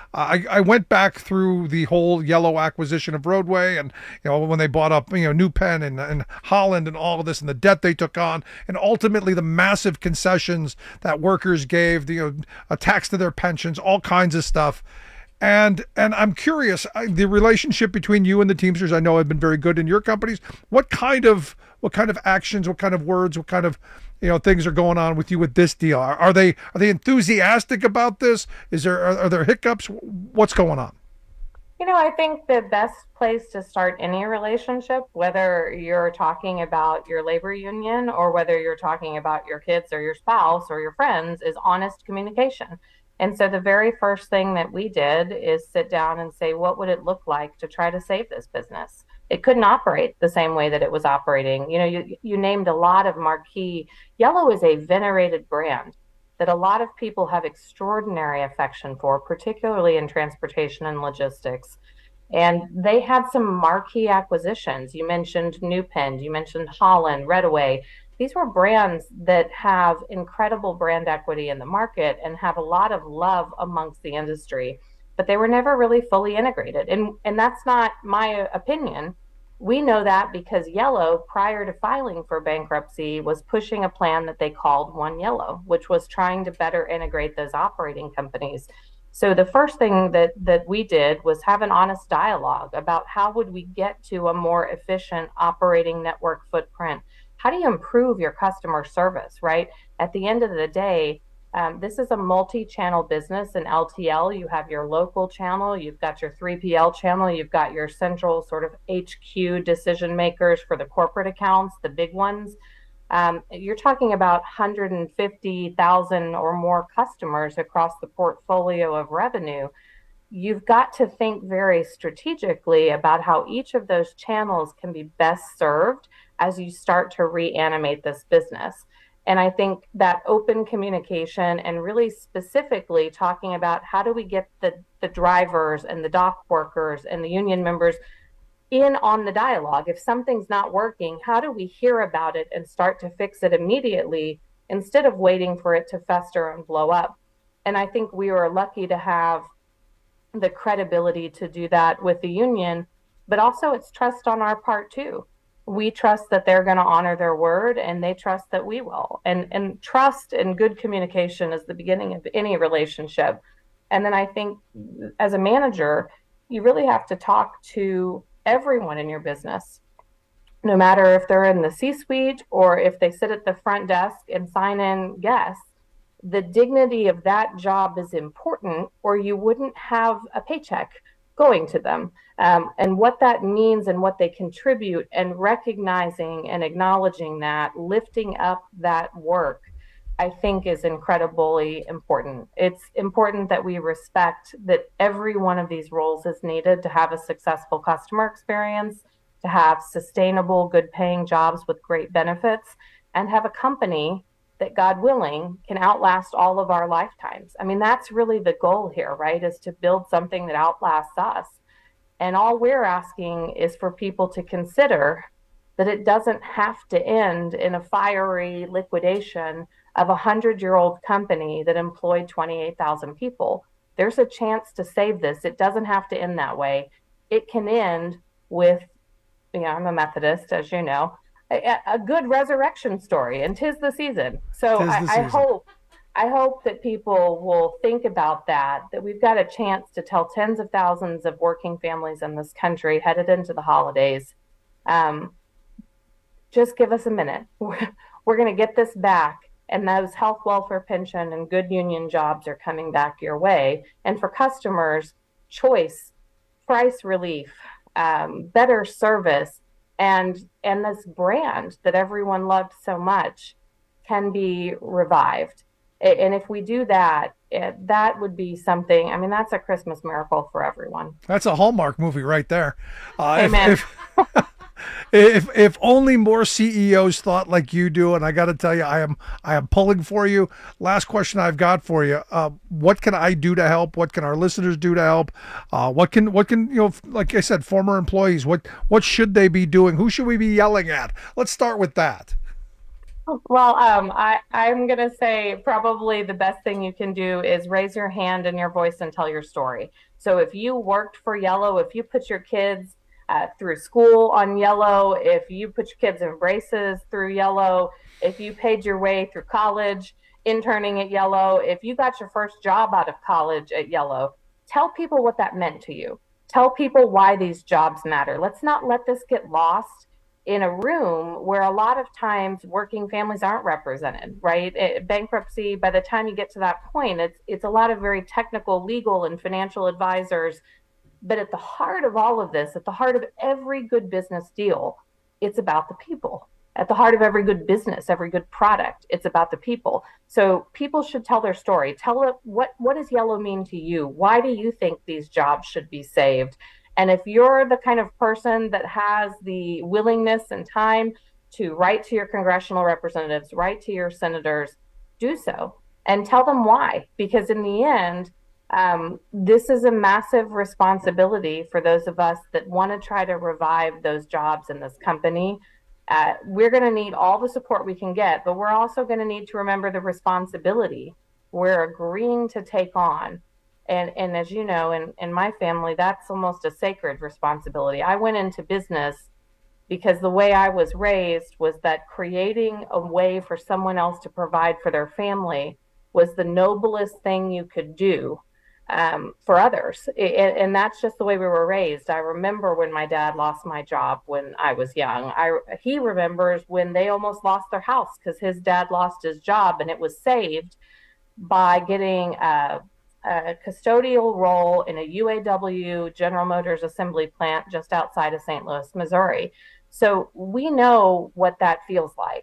I went back through the whole Yellow acquisition of Roadway, and when they bought up New Penn and Holland and all of this, and the debt they took on, and ultimately the massive concessions that workers gave, a tax to their pensions, all kinds of stuff. And I'm curious, the relationship between you and the Teamsters, I know, have been very good in your companies. What kind of actions, what kind of words, what kind of things are going on with you with this deal? Are they enthusiastic about this? Are there hiccups? What's going on? I think the best place to start any relationship, whether you're talking about your labor union or whether you're talking about your kids or your spouse or your friends, is honest communication. And so the very first thing that we did is sit down and say, what would it look like to try to save this business? It couldn't operate the same way that it was operating. You named a lot of marquee. Yellow is a venerated brand that a lot of people have extraordinary affection for, particularly in transportation and logistics. And they had some marquee acquisitions. You mentioned New Penn, you mentioned Holland, Redaway. These were brands that have incredible brand equity in the market and have a lot of love amongst the industry, but they were never really fully integrated. And that's not my opinion. We know that because Yellow, prior to filing for bankruptcy, was pushing a plan that they called One Yellow, which was trying to better integrate those operating companies. So the first thing that we did was have an honest dialogue about how would we get to a more efficient operating network footprint. How do you improve your customer service, right? At the end of the day, this is a multi-channel business. In LTL, you have your local channel, you've got your 3PL channel, you've got your central sort of HQ decision makers for the corporate accounts, the big ones. You're talking about 150,000 or more customers across the portfolio of revenue. You've got to think very strategically about how each of those channels can be best served as you start to reanimate this business. And I think that open communication and really specifically talking about how do we get the drivers and the dock workers and the union members in on the dialogue. If something's not working, how do we hear about it and start to fix it immediately instead of waiting for it to fester and blow up? And I think we were lucky to have the credibility to do that with the union, but also it's trust on our part too. We trust that they're going to honor their word, and they trust that we will. And trust and good communication is the beginning of any relationship. And then I think as a manager, you really have to talk to everyone in your business, no matter if they're in the C-suite or if they sit at the front desk and sign in guests. the dignity of that job is important, or you wouldn't have a paycheck going to them. And what that means and what they contribute, and recognizing and acknowledging that, lifting up that work, I think is incredibly important. It's important that we respect that every one of these roles is needed to have a successful customer experience, to have sustainable, good paying jobs with great benefits, and have a company that, God willing, can outlast all of our lifetimes. I mean, that's really the goal here, right? Is to build something that outlasts us. And all we're asking is for people to consider that it doesn't have to end in a fiery liquidation of a 100-year-old company that employed 28,000 people. There's a chance to save this. It doesn't have to end that way. It can end with, I'm a Methodist, as you know, a good resurrection story, and 'tis the season. So I hope that people will think about that we've got a chance to tell tens of thousands of working families in this country headed into the holidays, just give us a minute. We're going to get this back, and those health, welfare, pension, and good union jobs are coming back your way. And for customers, choice, price relief, better service, and this brand that everyone loved so much can be revived. And if we do that, that would be something. I mean, that's a Christmas miracle for everyone. That's a Hallmark movie right there. Amen. If only more CEOs thought like you do, and I got to tell you, I am pulling for you. Last question I've got for you: what can I do to help? What can our listeners do to help? What can like I said, former employees, what should they be doing? Who should we be yelling at? Let's start with that. Well, I'm going to say probably the best thing you can do is raise your hand and your voice and tell your story. So if you worked for Yellow, if you put your kids through school on Yellow, if you put your kids in braces through Yellow, if you paid your way through college interning at Yellow, if you got your first job out of college at Yellow, tell people what that meant to you. Tell people why these jobs matter. Let's not let this get lost in a room where a lot of times working families aren't represented, right? Bankruptcy, by the time you get to that point, it's a lot of very technical, legal, and financial advisors. But at the heart of all of this, at the heart of every good business deal, it's about the people. At the heart of every good business, every good product, it's about the people. So people should tell their story. Tell it, what does Yellow mean to you? Why do you think these jobs should be saved? And if you're the kind of person that has the willingness and time to write to your congressional representatives, write to your senators, do so and tell them why. Because in the end, this is a massive responsibility for those of us that want to try to revive those jobs in this company. We're going to need all the support we can get, but we're also going to need to remember the responsibility we're agreeing to take on. And as you know, in my family, that's almost a sacred responsibility. I went into business because the way I was raised was that creating a way for someone else to provide for their family was the noblest thing you could do for others. And that's just the way we were raised. I remember when my dad lost my job when I was young. He remembers when they almost lost their house because his dad lost his job, and it was saved by getting a custodial role in a UAW General Motors assembly plant just outside of St. Louis, Missouri. So we know what that feels like.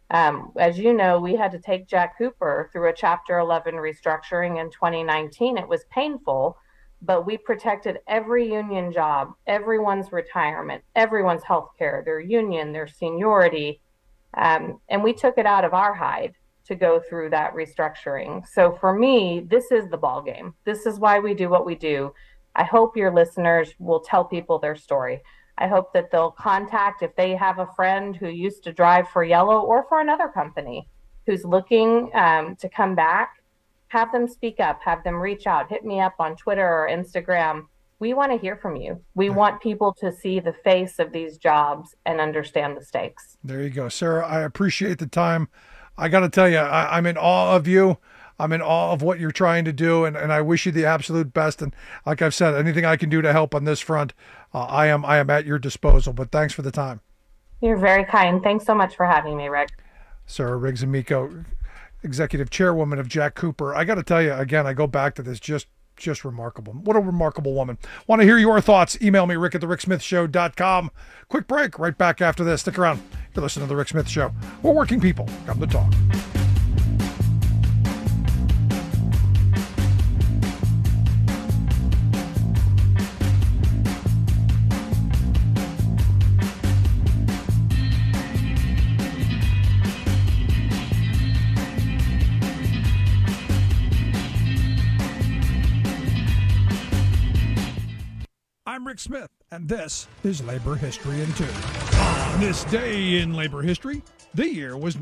As you know, we had to take Jack Cooper through a Chapter 11 restructuring in 2019. It was painful, but we protected every union job, everyone's retirement, everyone's health care, their union, their seniority, and we took it out of our hide to go through that restructuring. So for me, this is the ball game. This is why we do what we do. I hope your listeners will tell people their story. I hope that they'll contact, if they have a friend who used to drive for Yellow or for another company who's looking to come back, have them speak up, have them reach out, hit me up on Twitter or Instagram. We want to hear from you. We want people to see the face of these jobs and understand the stakes. There you go, Sarah. I appreciate the time. I got to tell you, I'm in awe of you. I'm in awe of what you're trying to do, and I wish you the absolute best. And like I've said, anything I can do to help on this front, I am at your disposal. But thanks for the time. You're very kind. Thanks so much for having me, Rick. Sarah Riggs Amico. executive chairwoman of Jack Cooper. I got to tell you, again, I go back to this, just remarkable. What a remarkable woman. Want to hear your thoughts? Email me, rick@thericksmithshow.com. Quick break, right back after this. Stick around. You're listening to The Rick Smith Show. We're working people. Come to talk. I'm Rick Smith, and this is Labor History in 2. On this day in labor history, the year was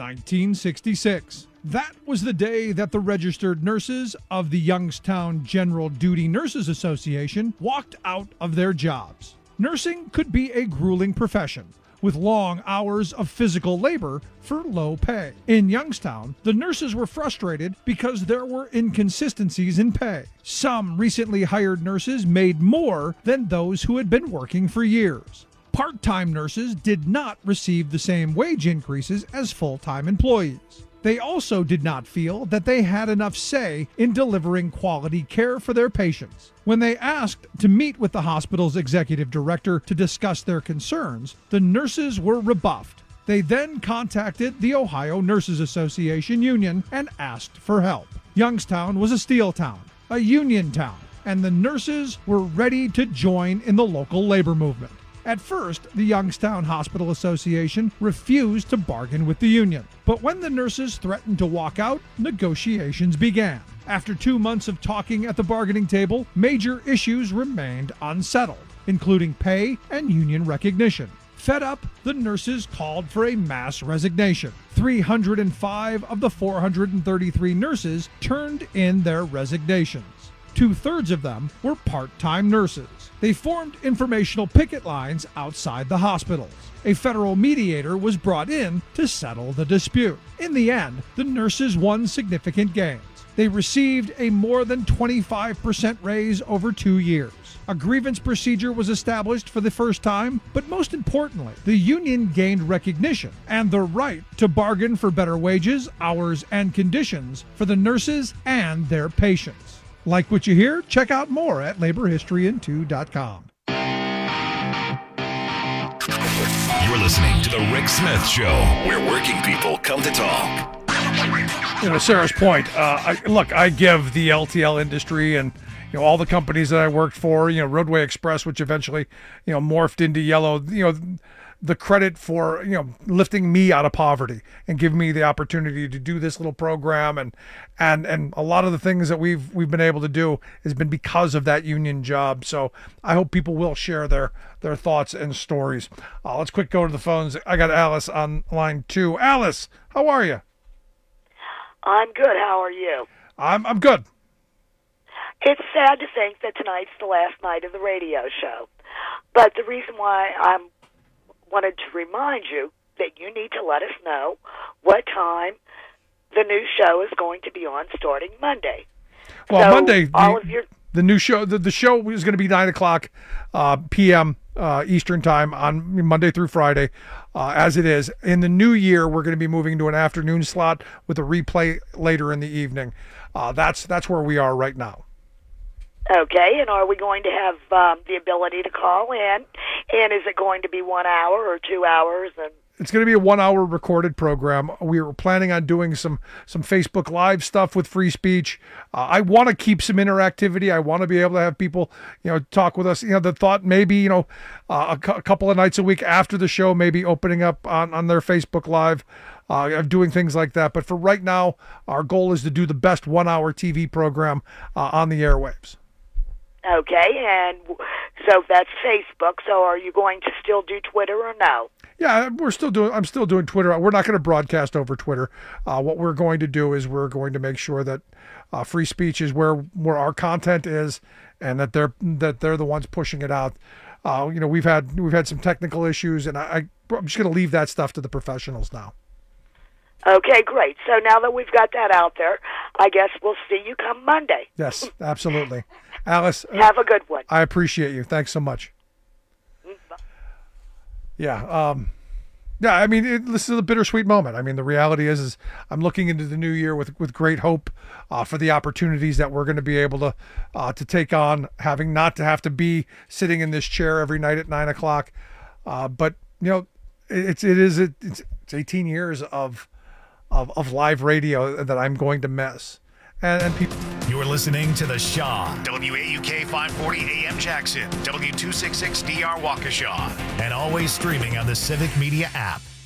1966. That was the day that the registered nurses of the Youngstown General Duty Nurses Association walked out of their jobs. Nursing could be a grueling profession, with long hours of physical labor for low pay. In Youngstown, the nurses were frustrated because there were inconsistencies in pay. Some recently hired nurses made more than those who had been working for years. Part-time nurses did not receive the same wage increases as full-time employees. They also did not feel that they had enough say in delivering quality care for their patients. When they asked to meet with the hospital's executive director to discuss their concerns, the nurses were rebuffed. They then contacted the Ohio Nurses Association union and asked for help. Youngstown was a steel town, a union town, and the nurses were ready to join in the local labor movement. At first, the Youngstown Hospital Association refused to bargain with the union. But when the nurses threatened to walk out, negotiations began. After 2 months of talking at the bargaining table, major issues remained unsettled, including pay and union recognition. Fed up, the nurses called for a mass resignation. 305 of the 433 nurses turned in their resignations. 2/3 of them were part-time nurses. They formed informational picket lines outside the hospitals. A federal mediator was brought in to settle the dispute. In the end, the nurses won significant gains. They received a more than 25% raise over 2 years. A grievance procedure was established for the first time, but most importantly, the union gained recognition and the right to bargain for better wages, hours, and conditions for the nurses and their patients. Like what you hear? Check out more at laborhistoryin2.com. You're listening to The Rick Smith Show, where working people come to talk. Sarah's point, I give the LTL industry and all the companies that I worked for, Roadway Express, which eventually morphed into Yellow, the credit for lifting me out of poverty and giving me the opportunity to do this little program, and a lot of the things that we've been able to do has been because of that union job. So I hope people will share their thoughts and stories. Let's quick go to the phones. I got Alice on line 2. Alice, how are you? I'm good. How are you? I'm good. It's sad to think that tonight's the last night of the radio show, but the reason why I wanted to remind you that you need to let us know what time the new show is going to be on starting Monday. Well, so Monday, the new show, the show is going to be 9:00 p.m. Eastern time on Monday through Friday, as it is. In the new year, we're going to be moving to an afternoon slot with a replay later in the evening. That's where we are right now. Okay, and are we going to have the ability to call in? And is it going to be 1 hour or 2 hours? And it's going to be a 1 hour recorded program. We were planning on doing some Facebook Live stuff with free speech. I want to keep some interactivity. I want to be able to have people, talk with us. The thought maybe, a couple of nights a week after the show, maybe opening up on their Facebook Live, of doing things like that. But for right now, our goal is to do the best 1 hour TV program on the airwaves. Okay, and so that's Facebook. So are you going to still do Twitter or no? Yeah, I'm still doing Twitter. We're not going to broadcast over Twitter. What we're going to do is we're going to make sure that free speech is where our content is, and that they're the ones pushing it out. We've had some technical issues, and I'm just going to leave that stuff to the professionals now. Okay, great. So now that we've got that out there, I guess we'll see you come Monday. Yes, absolutely. Alice, have a good one. I appreciate you. Thanks so much. Yeah, Yeah, I mean, this is a bittersweet moment. I mean, the reality is I'm looking into the new year with great hope for the opportunities that we're going to be able to take on, having not to have to be sitting in this chair every night at 9 o'clock. But you know, it's 18 years of live radio that I'm going to miss. And people. You're listening to The Shaw, WAUK 540 AM Jackson, W266DR Waukesha, and always streaming on the Civic Media app.